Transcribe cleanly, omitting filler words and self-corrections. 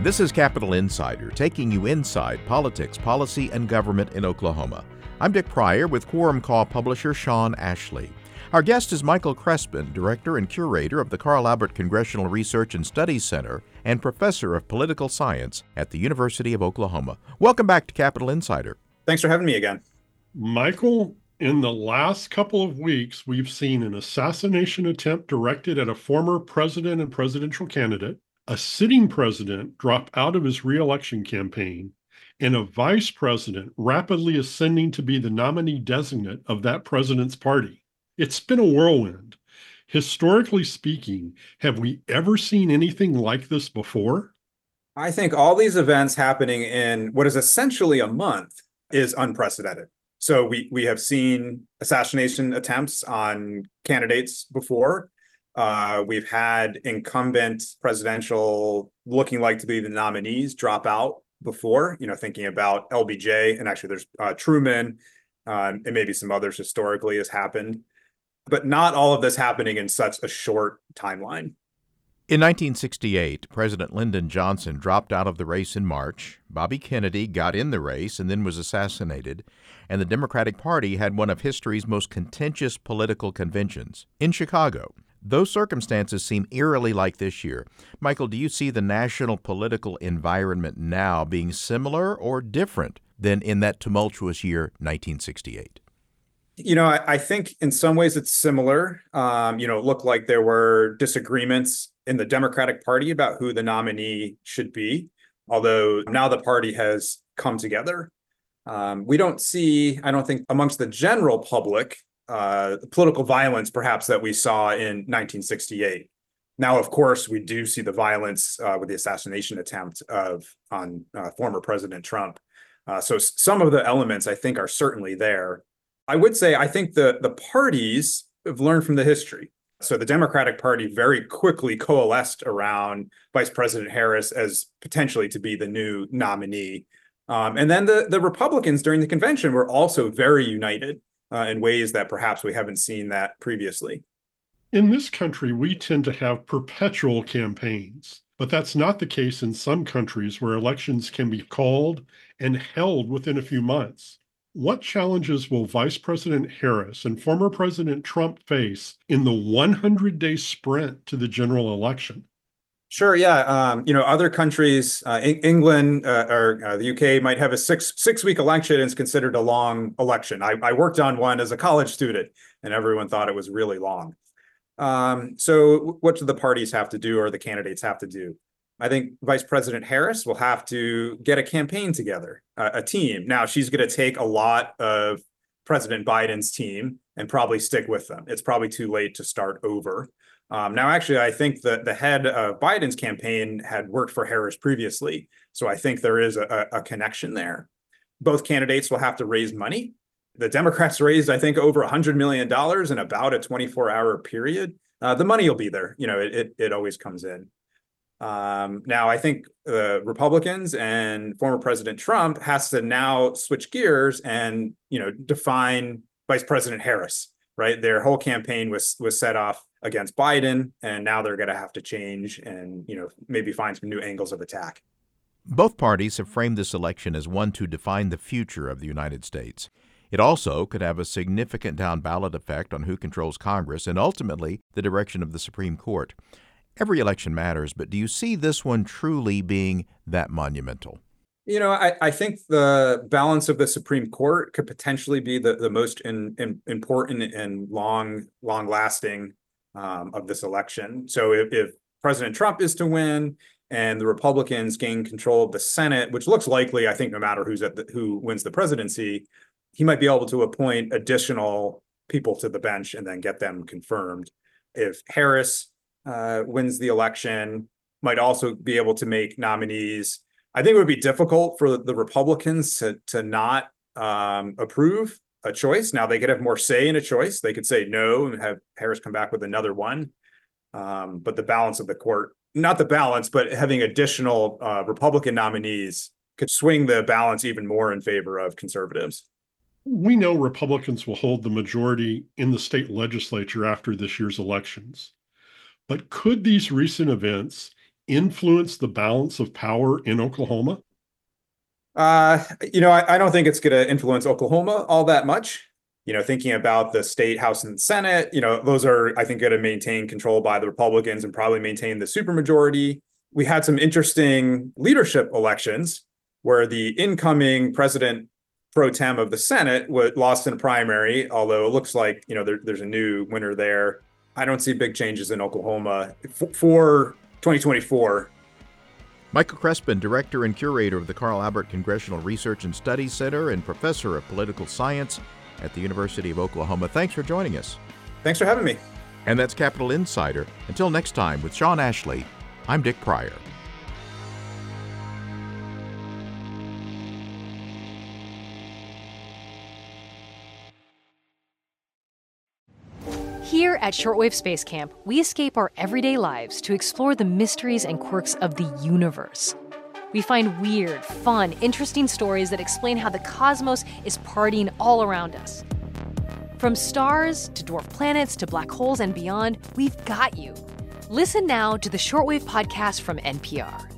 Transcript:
This is Capital Insider, taking you inside politics, policy, and government in Oklahoma. I'm Dick Pryor with Quorum Call publisher Sean Ashley. Our guest is Michael Crespin, director and curator of the Carl Albert Congressional Research and Studies Center and professor of political science at the University of Oklahoma. Welcome back to Capital Insider. Thanks for having me again. Michael, in the last couple of weeks, we've seen an assassination attempt directed at a former president and presidential candidate, a sitting president drop out of his re-election campaign, and a vice president rapidly ascending to be the nominee designate of that president's party. It's been a whirlwind. Historically speaking, have we ever seen anything like this before? I think all these events happening in what is essentially a month is unprecedented. So we have seen assassination attempts on candidates before. We've had incumbent presidential looking like to be the nominees drop out before, thinking about LBJ, and actually there's Truman, and maybe some others historically has happened, but not all of this happening in such a short timeline. In 1968, President Lyndon Johnson dropped out of the race in March. Bobby Kennedy got in the race and then was assassinated, and the Democratic Party had one of history's most contentious political conventions in Chicago. Those circumstances seem eerily like this year. Michael, do you see the national political environment now being similar or different than in that tumultuous year, 1968? I think in some ways it's similar. It looked like there were disagreements in the Democratic Party about who the nominee should be, although now the party has come together. We don't see, I don't think, amongst the general public, political violence perhaps that we saw in 1968. Now, of course, we do see the violence with the assassination attempt on former President Trump. So some of the elements, I think, are certainly there. I would say I think the parties have learned from the history. So the Democratic Party very quickly coalesced around Vice President Harris as potentially to be the new nominee. And then the Republicans during the convention were also very united in ways that perhaps we haven't seen that previously. In this country, we tend to have perpetual campaigns, but that's not the case in some countries where elections can be called and held within a few months. What challenges will Vice President Harris and former President Trump face in the 100-day sprint to the general election? Sure, yeah. Other countries, England or the UK might have a six-week election and it's considered a long election. I worked on one as a college student and everyone thought it was really long. So what do the parties have to do or the candidates have to do? I think Vice President Harris will have to get a campaign together, a team. Now, she's going to take a lot of President Biden's team and probably stick with them. It's probably too late to start over. Now, actually, I think that the head of Biden's campaign had worked for Harris previously. So I think there is a connection there. Both candidates will have to raise money. The Democrats raised, I think, over $100 million in about a 24-hour period. The money will be there. It always comes in. Now, I think the Republicans and former President Trump has to now switch gears and, define Vice President Harris, right? Their whole campaign was set off against Biden, and now they're going to have to change and, maybe find some new angles of attack. Both parties have framed this election as one to define the future of the United States. It also could have a significant down-ballot effect on who controls Congress and ultimately the direction of the Supreme Court. Every election matters, but do you see this one truly being that monumental? I think the balance of the Supreme Court could potentially be the most important and long-lasting of this election. So if President Trump is to win and the Republicans gain control of the Senate, which looks likely, I think, no matter who wins the presidency, he might be able to appoint additional people to the bench and then get them confirmed. If Harris wins the election, might also be able to make nominees. I think it would be difficult for the Republicans to not approve a choice. Now, they could have more say in a choice. They could say no and have Harris come back with another one. But the balance of the court, not the balance, but having additional Republican nominees could swing the balance even more in favor of conservatives. We know Republicans will hold the majority in the state legislature after this year's elections. But could these recent events influence the balance of power in Oklahoma? I don't think it's going to influence Oklahoma all that much. Thinking about the state House and Senate, those are, I think, going to maintain control by the Republicans and probably maintain the supermajority. We had some interesting leadership elections where the incoming president pro tem of the Senate lost in a primary, although it looks like, there's a new winner there. I don't see big changes in Oklahoma for 2024. Michael Crespin, Director and Curator of the Carl Albert Congressional Research and Studies Center and Professor of Political Science at the University of Oklahoma. Thanks for joining us. Thanks for having me. And that's Capitol Insider. Until next time, with Sean Ashley, I'm Dick Pryor. Here at Shortwave Space Camp, we escape our everyday lives to explore the mysteries and quirks of the universe. We find weird, fun, interesting stories that explain how the cosmos is partying all around us. From stars to dwarf planets to black holes and beyond, we've got you. Listen now to the Shortwave podcast from NPR.